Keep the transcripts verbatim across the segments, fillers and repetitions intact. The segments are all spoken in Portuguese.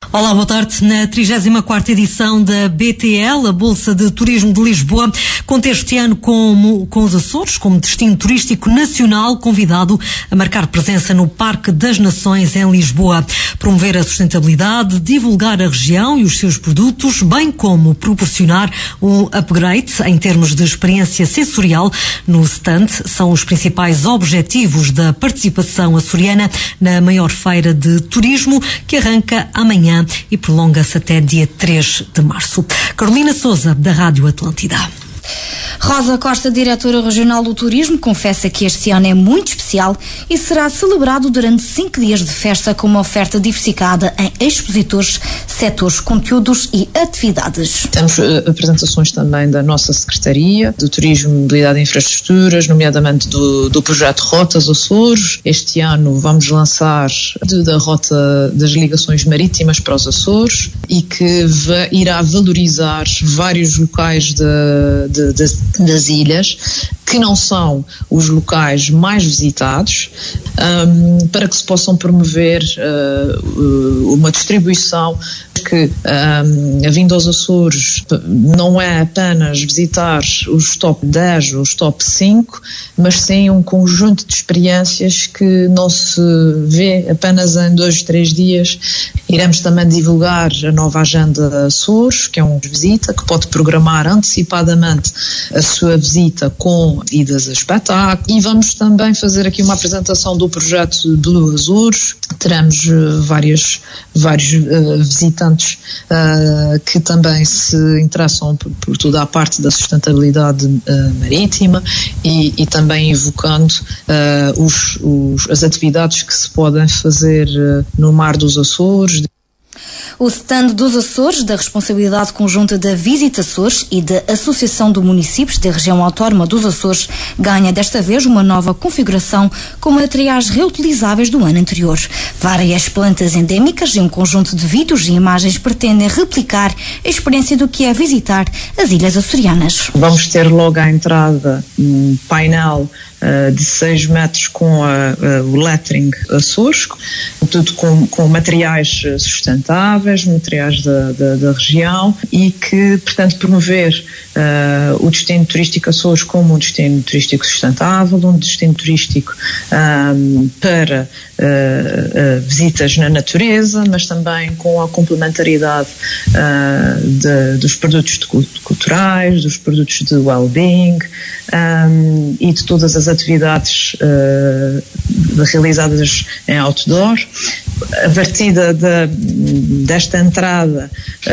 Olá, boa tarde. Na trigésima quarta edição da B T L, a Bolsa de Turismo de Lisboa, conta este ano com, com os Açores como destino turístico nacional convidado a marcar presença no Parque das Nações em Lisboa, promover a sustentabilidade, divulgar a região e os seus produtos, bem como proporcionar um upgrade em termos de experiência sensorial no stand, são os principais objetivos da participação açoriana na maior feira de turismo, que arranca amanhã e prolonga-se até dia três de março. Carolina Sousa, da Rádio Atlântida. Rosa Costa, diretora regional do turismo, confessa que este ano é muito especial e será celebrado durante cinco dias de festa com uma oferta diversificada em expositores, setores, conteúdos e atividades. Temos uh, apresentações também da nossa Secretaria do Turismo, Mobilidade e Infraestruturas, nomeadamente do, do projeto Rotas Açores. Este ano vamos lançar de, da Rota das Ligações Marítimas para os Açores e que va, irá valorizar vários locais de, de, de das ilhas, que não são os locais mais visitados, um, para que se possam promover uh, uma distribuição que, um, a vinda aos Açores, não é apenas visitar os top dez, os top cinco, mas sim um conjunto de experiências que não se vê apenas em dois, três dias. Iremos também divulgar a nova agenda Açores, que é uma visita que pode programar antecipadamente a sua visita com idas a espetáculo, e vamos também fazer aqui uma apresentação do projeto Blue Azores. Teremos uh, várias, vários uh, visitantes uh, que também se interessam por, por toda a parte da sustentabilidade uh, marítima e, e também evocando uh, os, os, as atividades que se podem fazer uh, no Mar dos Açores. O stand dos Açores, da responsabilidade conjunta da Visita Açores e da Associação de Municípios da Região Autónoma dos Açores, ganha desta vez uma nova configuração com materiais reutilizáveis do ano anterior. Várias plantas endémicas e um conjunto de vídeos e imagens pretendem replicar a experiência do que é visitar as ilhas açorianas. Vamos ter logo à entrada um painel Uh, de seis metros com a, a, o lettering Açores, tudo com, com materiais sustentáveis, materiais da, da, da região, e que pretende promover uh, o destino turístico Açores como um destino turístico sustentável, um destino turístico um, para uh, uh, visitas na natureza, mas também com a complementaridade uh, de, dos produtos de culturais, dos produtos de well-being um, e de todas as atividades uh, realizadas em outdoor. A partir de, de, desta entrada,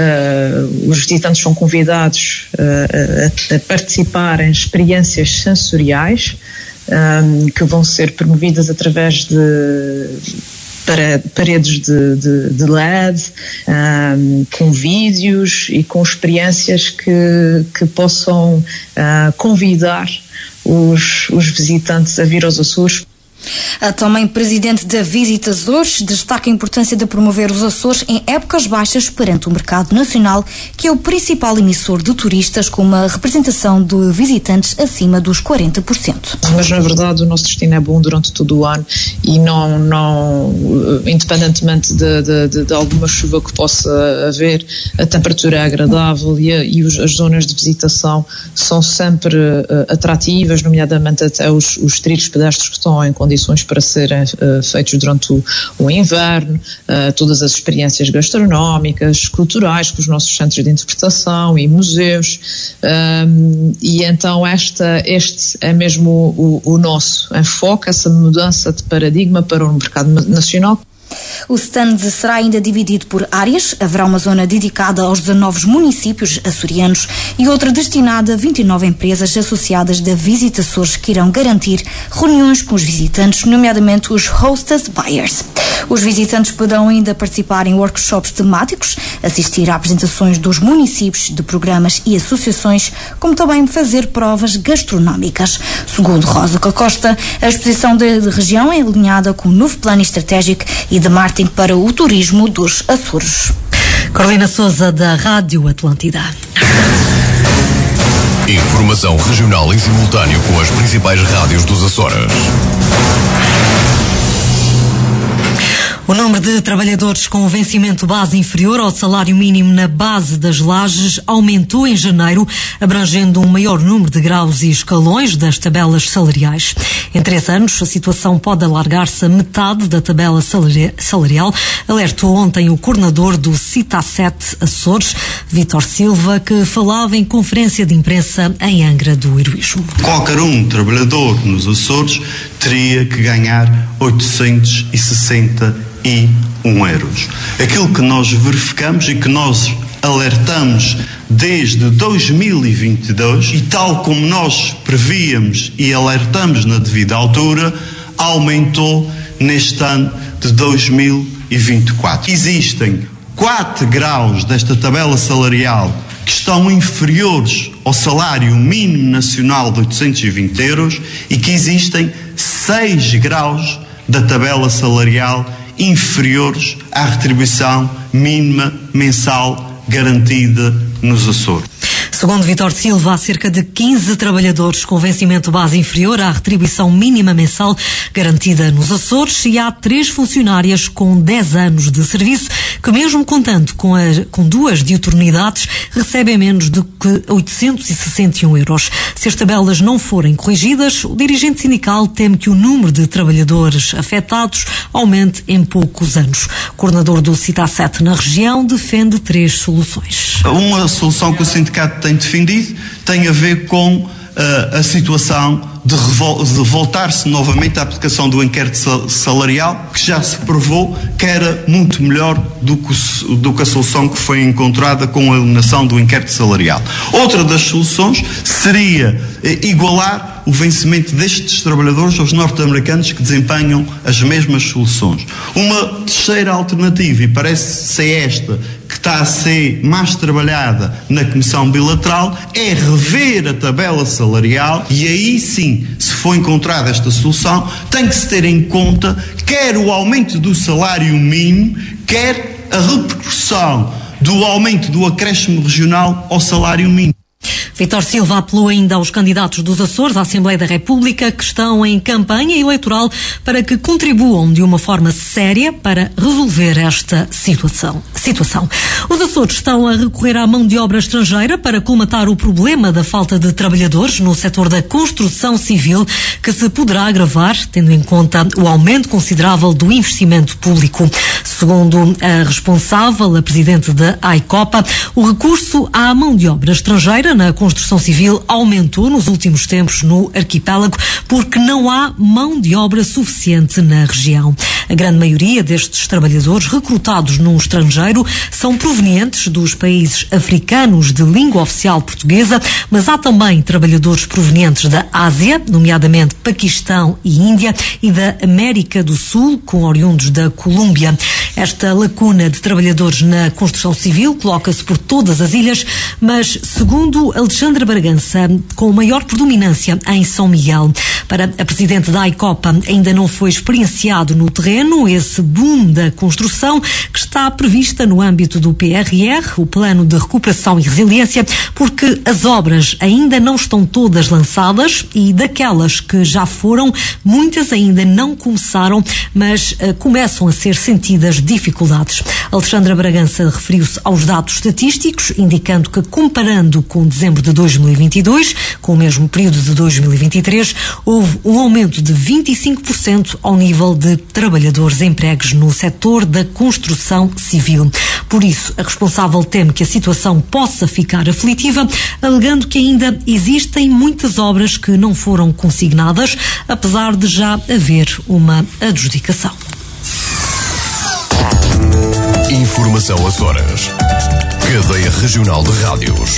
uh, os visitantes são convidados uh, a, a participar em experiências sensoriais um, que vão ser promovidas através de para paredes de, de, de L E D, um, com vídeos e com experiências que, que possam uh, convidar os, os visitantes a vir aos Açores. A também presidente da Visita Açores destaca a importância de promover os Açores em épocas baixas perante o mercado nacional, que é o principal emissor de turistas, com uma representação de visitantes acima dos quarenta por cento. Mas na verdade o nosso destino é bom durante todo o ano e não, não independentemente de, de, de, de alguma chuva que possa haver, a temperatura é agradável e, a, e os, as zonas de visitação são sempre uh, atrativas, nomeadamente até os, os trilhos pedestres que estão em condições para serem uh, feitos durante o, o inverno, uh, todas as experiências gastronómicas, culturais, com os nossos centros de interpretação e museus, um, e então esta, este é mesmo o, o nosso enfoque, essa mudança de paradigma para o mercado nacional. O stand será ainda dividido por áreas. Haverá uma zona dedicada aos dezanove municípios açorianos e outra destinada a vinte e nove empresas associadas da Visita Açores, que irão garantir reuniões com os visitantes, nomeadamente os Hosted Buyers. Os visitantes poderão ainda participar em workshops temáticos, assistir a apresentações dos municípios, de programas e associações, como também fazer provas gastronómicas. Segundo Rosa Costa, a exposição da região é alinhada com o novo plano estratégico e de marketing para o turismo dos Açores. Carolina Sousa, da Rádio Atlântida. Informação regional em simultâneo com as principais rádios dos Açores. O número de trabalhadores com vencimento base inferior ao salário mínimo na base das lajes aumentou em janeiro, abrangendo um maior número de graus e escalões das tabelas salariais. Em três anos, a situação pode alargar-se a metade da tabela salarial, alertou ontem o coordenador do Citaset Açores, Vítor Silva, que falava em conferência de imprensa em Angra do Heroísmo. Qualquer um trabalhador nos Açores teria que ganhar oitocentos e sessenta e um euros. Aquilo que nós verificamos e que nós alertamos desde dois mil e vinte e dois, e tal como nós prevíamos e alertamos na devida altura, aumentou neste ano de dois mil e vinte e quatro. Existem quatro graus desta tabela salarial que estão inferiores ao salário mínimo nacional de oitocentos e vinte euros e que existem seis graus da tabela salarial inferiores à retribuição mínima mensal garantida nos Açores. Segundo Vítor Silva, há cerca de quinze trabalhadores com vencimento base inferior à retribuição mínima mensal garantida nos Açores e há três funcionárias com dez anos de serviço que, mesmo contando com, a, com duas diuturnidades, recebem menos do que oitocentos e sessenta e um euros. Se as tabelas não forem corrigidas, o dirigente sindical teme que o número de trabalhadores afetados aumente em poucos anos. O coordenador do Citaset na região defende três soluções. Uma solução que o sindicato tem defendido tem a ver com uh, a situação de, de voltar-se novamente à aplicação do inquérito salarial, que já se provou que era muito melhor do que, do que a solução que foi encontrada com a eliminação do inquérito salarial. Outra das soluções seria uh, igualar o vencimento destes trabalhadores aos norte-americanos que desempenham as mesmas soluções. Uma terceira alternativa, e parece ser esta que está a ser mais trabalhada na Comissão Bilateral, é rever a tabela salarial e aí sim, se for encontrada esta solução, tem que se ter em conta quer o aumento do salário mínimo, quer a repercussão do aumento do acréscimo regional ao salário mínimo. Vítor Silva apelou ainda aos candidatos dos Açores à Assembleia da República que estão em campanha eleitoral para que contribuam de uma forma séria para resolver esta situação. situação. Os Açores estão a recorrer à mão de obra estrangeira para colmatar o problema da falta de trabalhadores no setor da construção civil, que se poderá agravar tendo em conta o aumento considerável do investimento público. Segundo a responsável, a presidente da AICOPA, o recurso à mão de obra estrangeira na construção civil aumentou nos últimos tempos no arquipélago porque não há mão de obra suficiente na região. A grande maioria destes trabalhadores recrutados no estrangeiro são provenientes dos países africanos de língua oficial portuguesa, mas há também trabalhadores provenientes da Ásia, nomeadamente Paquistão e Índia, e da América do Sul, com oriundos da Colômbia. Esta lacuna de trabalhadores na construção civil coloca-se por todas as ilhas, mas, segundo Alexandra Bragança, com maior predominância em São Miguel. Para a presidente da AICOPA, ainda não foi experienciado no terreno esse boom da construção que está prevista no âmbito do P R R, o Plano de Recuperação e Resiliência, porque as obras ainda não estão todas lançadas e daquelas que já foram, muitas ainda não começaram, mas uh, começam a ser sentidas dificuldades. Alexandra Bragança referiu-se aos dados estatísticos, indicando que, comparando com dezembro de dois mil e vinte e dois, com o mesmo período de dois mil e vinte e três, houve um aumento de vinte e cinco por cento ao nível de trabalhadores empregues no setor da construção civil. Por isso, a responsável teme que a situação possa ficar aflitiva, alegando que ainda existem muitas obras que não foram consignadas, apesar de já haver uma adjudicação. Informação Açores. Cadeia Regional de Rádios.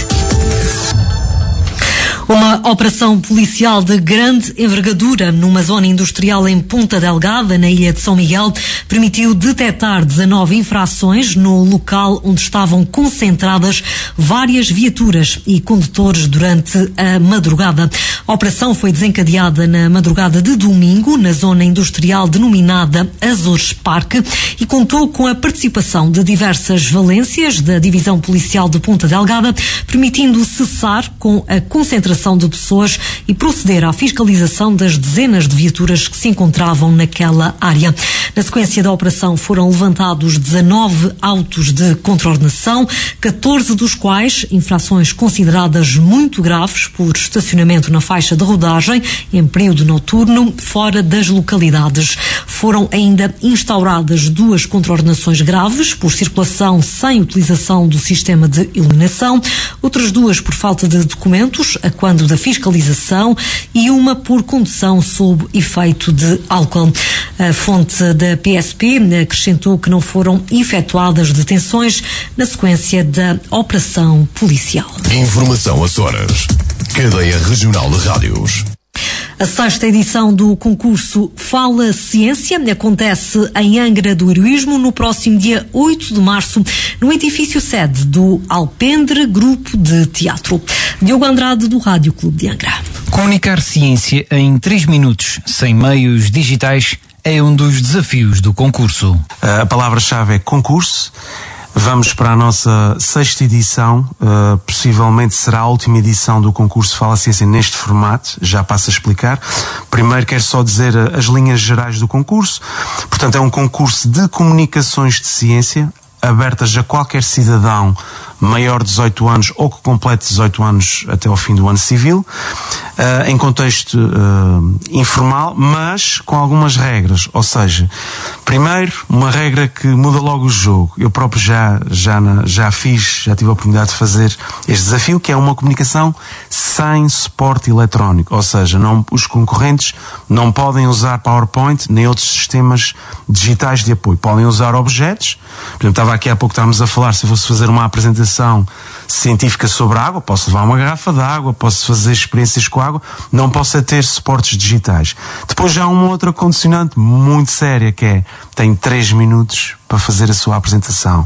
Uma operação policial de grande envergadura numa zona industrial em Ponta Delgada, na ilha de São Miguel, permitiu detectar dezanove infrações no local onde estavam concentradas várias viaturas e condutores durante a madrugada. A operação foi desencadeada na madrugada de domingo, na zona industrial denominada Azores Parque, e contou com a participação de diversas valências da Divisão Policial de Ponta Delgada, permitindo cessar com a concentração aglomeração de pessoas e proceder à fiscalização das dezenas de viaturas que se encontravam naquela área. Na sequência da operação foram levantados dezanove autos de contraordenação, catorze dos quais infrações consideradas muito graves por estacionamento na faixa de rodagem em período noturno fora das localidades. Foram ainda instauradas duas contraordenações graves por circulação sem utilização do sistema de iluminação, outras duas por falta de documentos a quando da fiscalização e uma por condução sob efeito de álcool. A fonte da P S P acrescentou que não foram efetuadas detenções na sequência da operação policial. Informação Açores. Cadeia Regional de Rádios. A sexta edição do concurso Fala Ciência acontece em Angra do Heroísmo no próximo dia oito de março, no edifício sede do Alpendre Grupo de Teatro. Diogo Andrade, do Rádio Clube de Angra. Comunicar ciência em três minutos, sem meios digitais, é um dos desafios do concurso. A palavra-chave é concurso. Vamos para a nossa sexta edição, uh, possivelmente será a última edição do concurso Fala Ciência neste formato, já passo a explicar. Primeiro quero só dizer as linhas gerais do concurso. Portanto, é um concurso de comunicações de ciência, abertas a qualquer cidadão maior de dezoito anos ou que complete dezoito anos até ao fim do ano civil, uh, em contexto uh, informal, mas com algumas regras. Ou seja, primeiro, uma regra que muda logo o jogo. Eu próprio já, já, na, já fiz, já tive a oportunidade de fazer este desafio, que é uma comunicação sem suporte eletrónico. Ou seja, não, os concorrentes não podem usar PowerPoint nem outros sistemas digitais de apoio. Podem usar objetos. Por exemplo, estava aqui há pouco, estávamos a falar, se eu fosse fazer uma apresentação científica sobre a água, posso levar uma garrafa de água, posso fazer experiências com água, não posso ter suportes digitais. Depois já há uma outra condicionante muito séria, que é, tem três minutos para fazer a sua apresentação.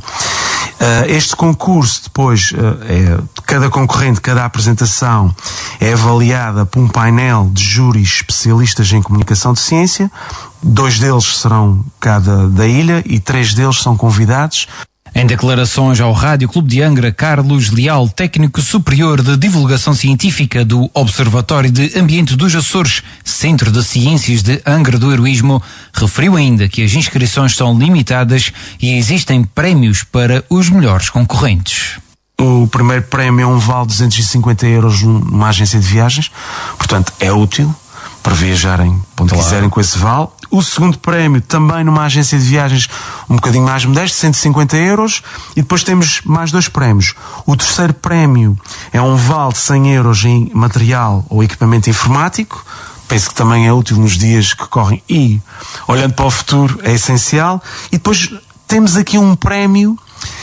Uh, este concurso depois, uh, é, cada concorrente, cada apresentação é avaliada por um painel de júris especialistas em comunicação de ciência. Dois deles serão cada da ilha e três deles são convidados. Em declarações ao Rádio Clube de Angra, Carlos Leal, técnico superior de divulgação científica do Observatório de Ambiente dos Açores, Centro de Ciências de Angra do Heroísmo, referiu ainda que as inscrições são limitadas e existem prémios para os melhores concorrentes. O primeiro prémio é um vale de duzentos e cinquenta euros numa agência de viagens, portanto é útil para viajarem onde claro. quiserem com esse vale. O segundo prémio, também numa agência de viagens um bocadinho mais modesto, cento e cinquenta euros. E depois temos mais dois prémios. O terceiro prémio é um vale de cem euros em material ou equipamento informático. Penso que também é útil nos dias que correm e, olhando para o futuro, é essencial. E depois temos aqui um prémio.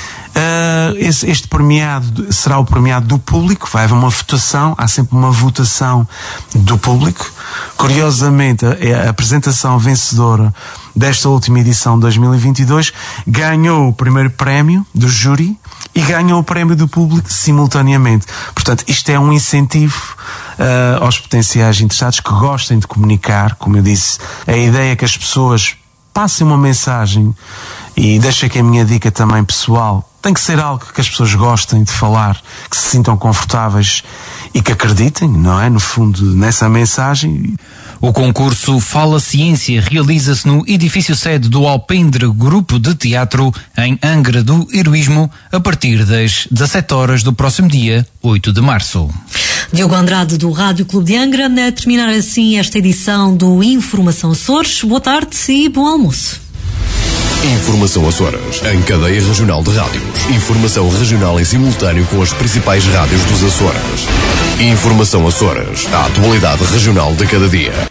Uh, esse, este premiado será o premiado do público, vai haver uma votação, há sempre uma votação do público. Curiosamente, a, a apresentação vencedora desta última edição de dois mil e vinte e dois ganhou o primeiro prémio do júri e ganhou o prémio do público simultaneamente. Portanto, isto é um incentivo uh, aos potenciais interessados que gostem de comunicar. Como eu disse, a ideia é que as pessoas passem uma mensagem, e deixo aqui a minha dica também pessoal, tem que ser algo que as pessoas gostem de falar, que se sintam confortáveis e que acreditem, não é? No fundo, nessa mensagem. O concurso Fala Ciência realiza-se no edifício sede do Alpendre Grupo de Teatro, em Angra do Heroísmo, a partir das dezassete horas do próximo dia, oito de março. Diogo Andrade, do Rádio Clube de Angra, a terminar assim esta edição do Informação Açores. Boa tarde e bom almoço. Informação Açores, em cadeia regional de rádios. Informação regional em simultâneo com as principais rádios dos Açores. Informação Açores, a atualidade regional de cada dia.